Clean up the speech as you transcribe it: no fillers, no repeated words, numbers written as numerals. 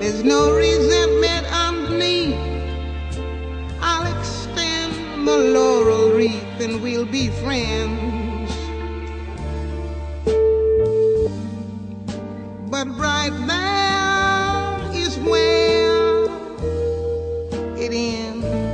There's no resentment underneath. I'll extend my laurel wreath and we'll be friends. But right there is where it ends.